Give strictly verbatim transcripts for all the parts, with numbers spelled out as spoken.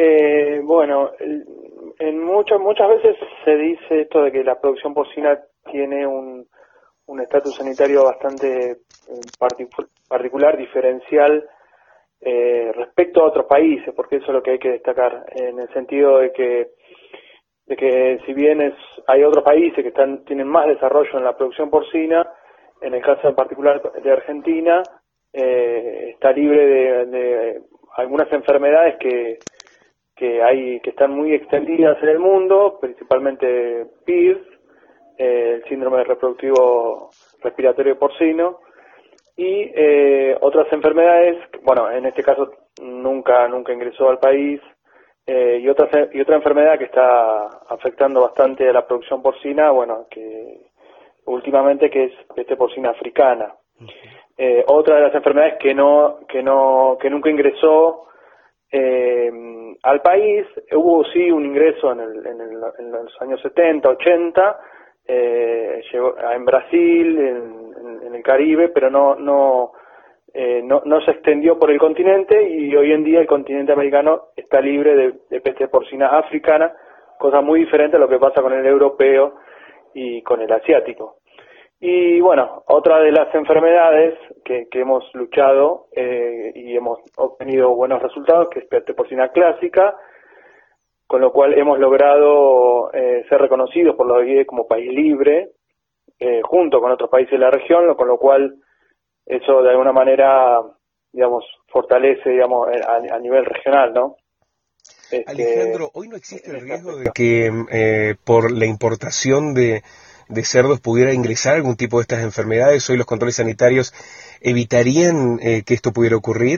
Eh, bueno, en muchas muchas veces se dice esto de que la producción porcina tiene un un estatus sanitario bastante eh, particu particular, diferencial eh, respecto a otros países, porque eso es lo que hay que destacar, en el sentido de que de que si bien es hay otros países que están tienen más desarrollo en la producción porcina, en el caso en particular de Argentina, eh, está libre de, de algunas enfermedades que que hay que están muy extendidas en el mundo, principalmente P I R S, eh, el síndrome reproductivo respiratorio porcino, y eh, otras enfermedades, bueno, en este caso nunca nunca ingresó al país, eh, y otra y otra enfermedad que está afectando bastante a la producción porcina, bueno, que últimamente, que es peste porcina africana. Eh, otra de las enfermedades que no que no que nunca ingresó eh, al país, hubo sí un ingreso en, el, en, el, en los años setenta, ochenta, eh, llegó en Brasil, en, en, en el Caribe, pero no no, eh, no no se extendió por el continente, y hoy en día el continente americano está libre de, de peste porcina africana, cosa muy diferente a lo que pasa con el europeo y con el asiático. Y bueno, otra de las enfermedades que, que hemos luchado eh, y hemos obtenido buenos resultados, que es peste porcina clásica, con lo cual hemos logrado eh, ser reconocidos por la O I E como país libre, eh, junto con otros países de la región, con lo cual eso de alguna manera, digamos, fortalece, digamos, a, a nivel regional, ¿no? Este, Alejandro, hoy no existe el riesgo de que eh, por la importación de de cerdos pudiera ingresar algún tipo de estas enfermedades. Hoy los controles sanitarios evitarían eh, que esto pudiera ocurrir.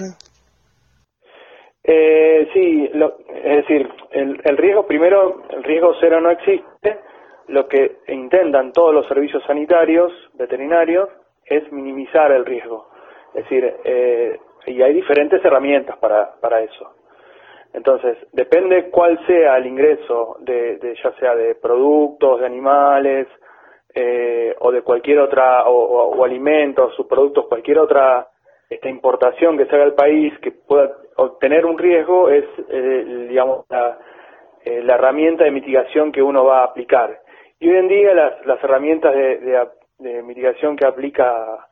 Eh, sí, lo, es decir, el, el riesgo, primero, el riesgo cero no existe. Lo que intentan todos los servicios sanitarios, veterinarios, es minimizar el riesgo. Es decir, eh, y hay diferentes herramientas para, para eso. Entonces, depende cuál sea el ingreso, de, de ya sea de productos, de animales, Eh, o de cualquier otra, o, o, o alimentos, subproductos, cualquier otra esta importación que se haga al país que pueda obtener un riesgo, es, eh, digamos, la, eh, la herramienta de mitigación que uno va a aplicar. Y hoy en día las, las herramientas de, de, de mitigación que aplica,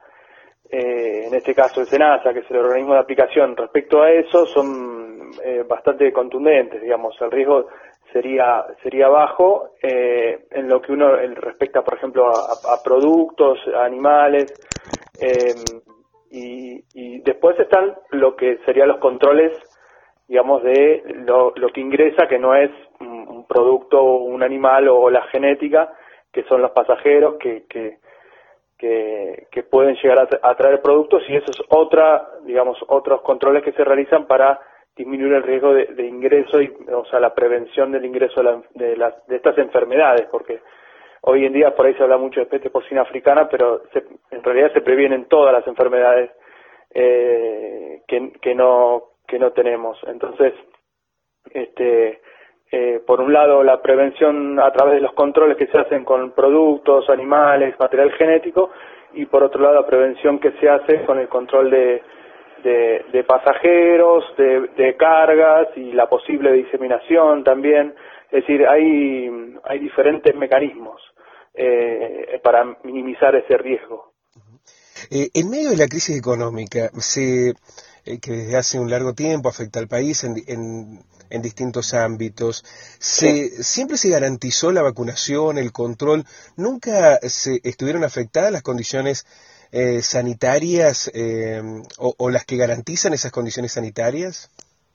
eh, en este caso el SENASA, que es el organismo de aplicación, respecto a eso, son eh, bastante contundentes, digamos. El riesgo sería sería bajo eh, en lo que uno respecta, por ejemplo, a, a productos, a animales, eh, y, y después están lo que serían los controles, digamos, de lo, lo que ingresa, que no es un, un producto, un animal o la genética, que son los pasajeros que que que, que pueden llegar a, a traer productos, y eso es otra, digamos, otros controles que se realizan para disminuir el riesgo de, de ingreso, y, o sea, la prevención del ingreso de, la, de, las, de estas enfermedades, porque hoy en día por ahí se habla mucho de peste porcina africana, pero se, en realidad se previenen todas las enfermedades eh, que, que no que no tenemos. Entonces, este eh, por un lado, la prevención a través de los controles que se hacen con productos, animales, material genético, y por otro lado la prevención que se hace con el control de De, de pasajeros, de, de cargas, y la posible diseminación también. Es decir, hay hay diferentes mecanismos eh, para minimizar ese riesgo. Eh, en medio de la crisis económica, se, eh, que desde hace un largo tiempo afecta al país en, en, en distintos ámbitos, se, sí. ¿Siempre se garantizó la vacunación, el control? ¿Nunca se estuvieron afectadas las condiciones Eh, sanitarias eh, o, o las que garantizan esas condiciones sanitarias?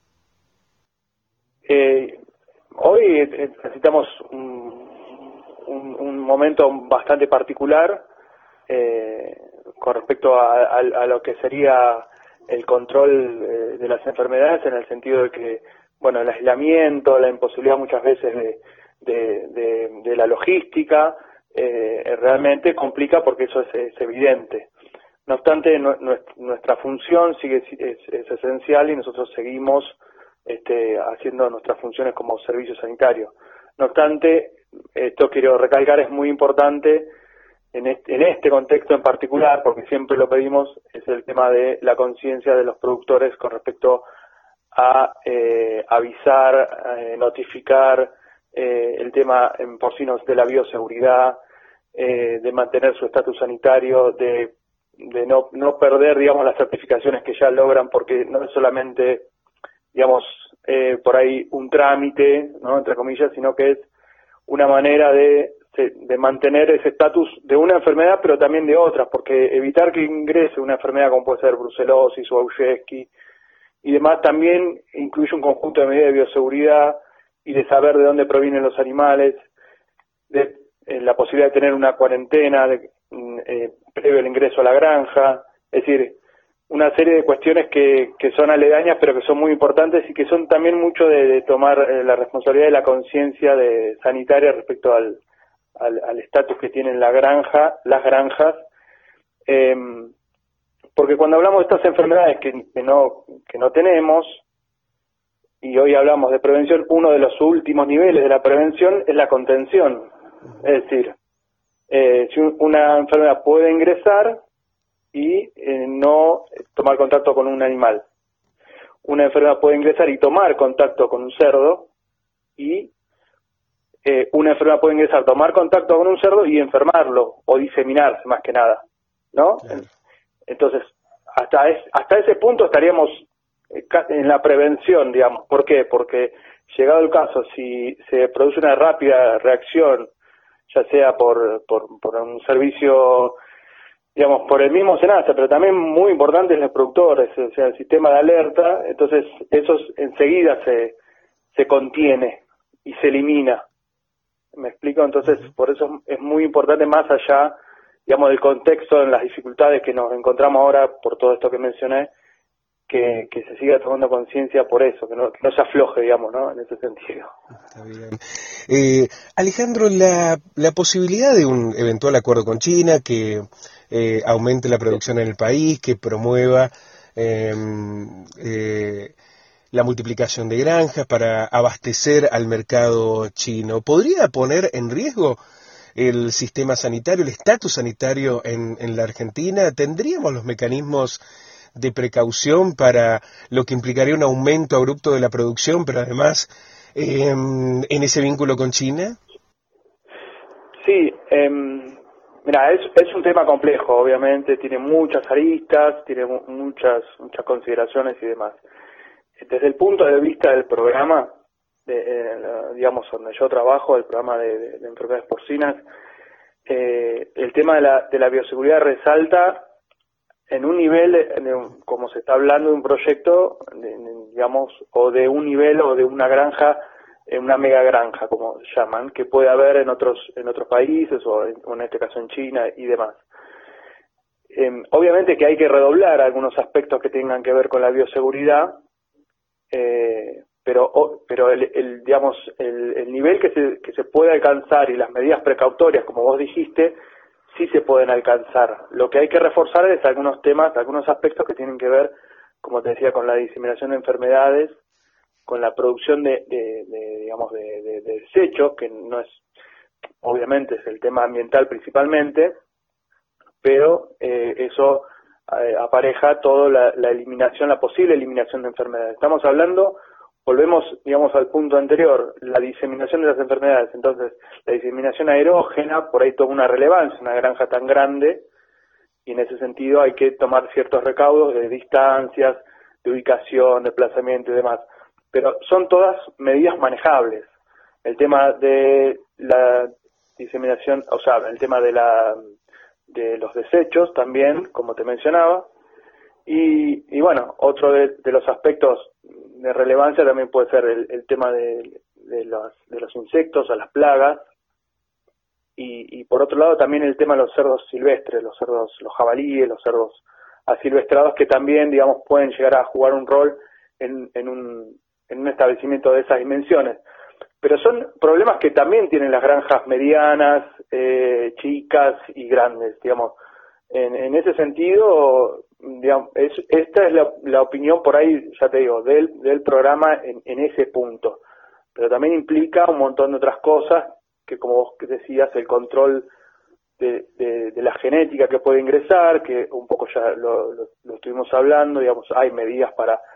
Eh, hoy necesitamos un, un, un momento bastante particular eh, con respecto a, a, a lo que sería el control eh, de las enfermedades, en el sentido de que, bueno, el aislamiento, la imposibilidad muchas veces de, de, de, de la logística, Eh, realmente complica, porque eso es, es evidente. No obstante, no, nuestra función sigue es, es esencial, y nosotros seguimos este, haciendo nuestras funciones como servicio sanitario. No obstante, esto quiero recalcar, es muy importante en este, en este contexto en particular, porque siempre lo pedimos, es el tema de la conciencia de los productores con respecto a eh, eh, avisar, eh, notificar, eh, el tema en porcinos de la bioseguridad, eh, de mantener su estatus sanitario, de, de no, no perder, digamos, las certificaciones que ya logran, porque no es solamente, digamos, eh, por ahí un trámite, ¿no?, entre comillas, sino que es una manera de, de mantener ese estatus de una enfermedad, pero también de otras, porque evitar que ingrese una enfermedad como puede ser brucelosis o Auschwitz y demás también incluye un conjunto de medidas de bioseguridad y de saber de dónde provienen los animales, de eh, la posibilidad de tener una cuarentena de, eh, previo al ingreso a la granja, es decir, una serie de cuestiones que, que son aledañas pero que son muy importantes y que son también mucho de, de tomar eh, la responsabilidad de la conciencia de sanitaria respecto al al estatus que tienen la granja, las granjas, eh, porque cuando hablamos de estas enfermedades que, que no que no tenemos, y hoy hablamos de prevención, uno de los últimos niveles de la prevención es la contención, es decir, eh, si una enfermedad puede ingresar y eh, no tomar contacto con un animal, una enfermedad puede ingresar y tomar contacto con un cerdo, y Eh, una enfermedad puede ingresar, tomar contacto con un cerdo y enfermarlo o diseminarse más que nada, ¿no? Claro. Entonces, hasta es, hasta ese punto estaríamos en la prevención, digamos. ¿Por qué? Porque llegado el caso, si se produce una rápida reacción, ya sea por, por, por un servicio, digamos, por el mismo SENASA, pero también muy importante es los productores, o sea, el sistema de alerta, entonces eso enseguida se, se contiene y se elimina. ¿Me explico? Entonces, por eso es muy importante, más allá, digamos, del contexto, en las dificultades que nos encontramos ahora por todo esto que mencioné, que, que se siga tomando conciencia por eso, que no, que no se afloje, digamos, ¿no?, en ese sentido. Está bien. Eh, Alejandro, la, la posibilidad de un eventual acuerdo con China que eh, aumente la producción en el país, que promueva eh, eh, la multiplicación de granjas para abastecer al mercado chino, ¿podría poner en riesgo el sistema sanitario, el estatus sanitario en, en la Argentina? ¿Tendríamos los mecanismos de precaución para lo que implicaría un aumento abrupto de la producción, pero además eh, en ese vínculo con China? Sí, eh, mira, es, es un tema complejo, obviamente, tiene muchas aristas, tiene muchas, muchas consideraciones y demás. Desde el punto de vista del programa, de, eh, digamos, donde yo trabajo, el programa de, de, de enfermedades porcinas, eh, el tema de la, de la bioseguridad resalta en un nivel, de, como se está hablando de un proyecto, de, de, digamos, o de un nivel o de una granja, una mega granja, como llaman, que puede haber en otros en otros países, o en, o en este caso en China y demás. Eh, obviamente que hay que redoblar algunos aspectos que tengan que ver con la bioseguridad, Eh, pero oh, pero el, el digamos el, el nivel que se que se puede alcanzar y las medidas precautorias, como vos dijiste, sí se pueden alcanzar. Lo que hay que reforzar es algunos temas, algunos aspectos que tienen que ver, como te decía, con la diseminación de enfermedades, con la producción de, de, de digamos de, de, de desechos, que no es, obviamente es el tema ambiental principalmente, pero eh, eso eh, apareja toda la, la eliminación, la posible eliminación de enfermedades. Estamos hablando, volvemos, digamos, al punto anterior, la diseminación de las enfermedades. Entonces, la diseminación aerógena, por ahí toma una relevancia, una granja tan grande, y en ese sentido hay que tomar ciertos recaudos de distancias, de ubicación, de desplazamiento y demás. Pero son todas medidas manejables. El tema de la diseminación, o sea, el tema de la de los desechos también, como te mencionaba, y, y bueno, otro de, de los aspectos de relevancia también puede ser el, el tema de, de, los, de los insectos, o las plagas, y, y por otro lado también el tema de los cerdos silvestres, los cerdos, los jabalíes, los cerdos asilvestrados, que también, digamos, pueden llegar a jugar un rol en, en, un, en un establecimiento de esas dimensiones. Pero son problemas que también tienen las granjas medianas, eh, chicas y grandes, digamos. En, en ese sentido, digamos, es, esta es la, la opinión por ahí, ya te digo, del, del programa en, en ese punto. Pero también implica un montón de otras cosas, que como vos decías, el control de, de, de la genética que puede ingresar, que un poco ya lo, lo, lo estuvimos hablando, digamos, hay medidas para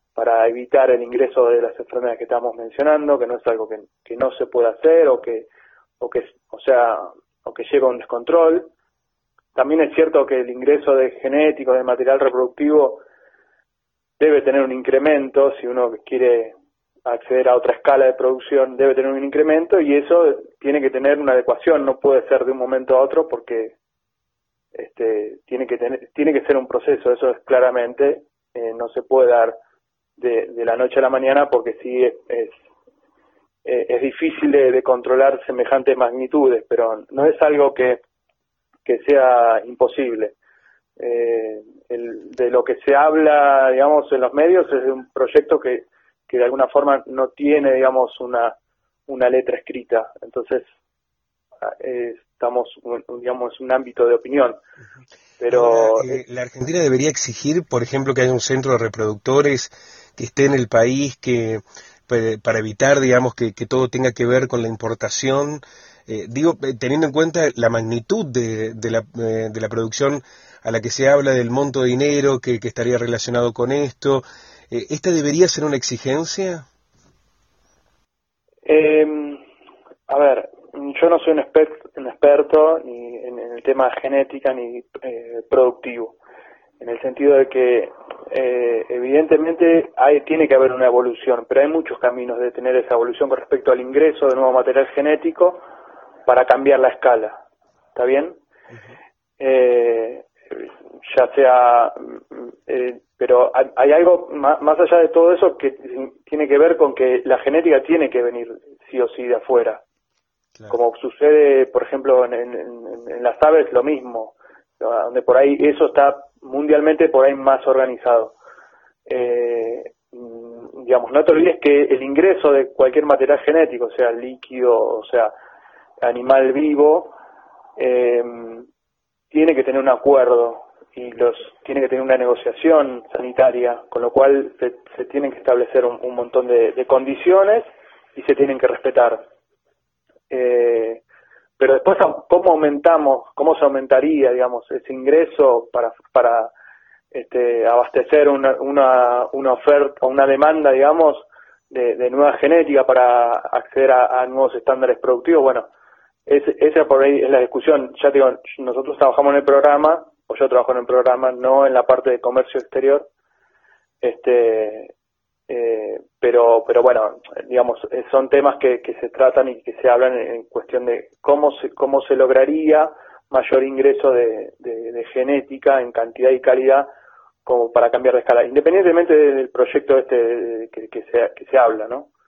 para evitar el ingreso de las enfermedades que estamos mencionando, que no es algo que, que no se puede hacer o que, o que, o sea, o que lleva a un descontrol. También es cierto que el ingreso de genéticos, de material reproductivo, debe tener un incremento. Si uno quiere acceder a otra escala de producción, debe tener un incremento, y eso tiene que tener una adecuación, no puede ser de un momento a otro, porque este tiene que tener, tiene que ser un proceso. Eso es claramente, eh, no se puede dar de, de la noche a la mañana, porque sí es, es, es difícil de, de controlar semejantes magnitudes, pero no es algo que, que sea imposible. Eh, el, de lo que se habla, digamos, en los medios es de un proyecto que, que de alguna forma no tiene, digamos, una, una letra escrita. Entonces, eh, estamos, digamos, en un ámbito de opinión. Pero Ahora, eh, la Argentina debería exigir, por ejemplo, que haya un centro de reproductores que esté en el país, que para evitar, digamos, que, que todo tenga que ver con la importación. Eh, digo, teniendo en cuenta la magnitud de, de, la, eh, de la producción a la que se habla, del monto de dinero que, que estaría relacionado con esto, eh, ¿esta debería ser una exigencia? Eh, a ver, yo no soy un experto, un experto ni en, en el tema genética ni eh, productivo, en el sentido de que eh, evidentemente hay, tiene que haber una evolución, pero hay muchos caminos de tener esa evolución con respecto al ingreso de nuevo material genético para cambiar la escala. ¿Está bien? Uh-huh. eh, ya sea, eh, pero hay, hay algo más, más allá de todo eso que tiene que ver con que la genética tiene que venir sí o sí de afuera. Claro. Como sucede, por ejemplo, en, en, en las aves, lo mismo, donde por ahí eso está mundialmente por ahí más organizado. Eh, digamos, no te olvides que el ingreso de cualquier material genético, sea líquido, o sea, animal vivo, eh, tiene que tener un acuerdo y los tiene que tener una negociación sanitaria, con lo cual se, se tienen que establecer un, un montón de, de condiciones y se tienen que respetar. Eh, pero después, ¿cómo aumentamos, cómo se aumentaría, digamos, ese ingreso para para este, abastecer una, una, una oferta, una demanda, digamos, de, de nueva genética para acceder a, a nuevos estándares productivos? Bueno, es, esa por ahí es la discusión. Ya digo, nosotros trabajamos en el programa, o yo trabajo en el programa, no en la parte de comercio exterior, este eh, pero pero bueno, digamos, son temas que, que se tratan y que se hablan en, en cuestión de cómo se cómo se lograría mayor ingreso de, de, de genética en cantidad y calidad como para cambiar de escala, independientemente del proyecto este que, que se que se habla, ¿no?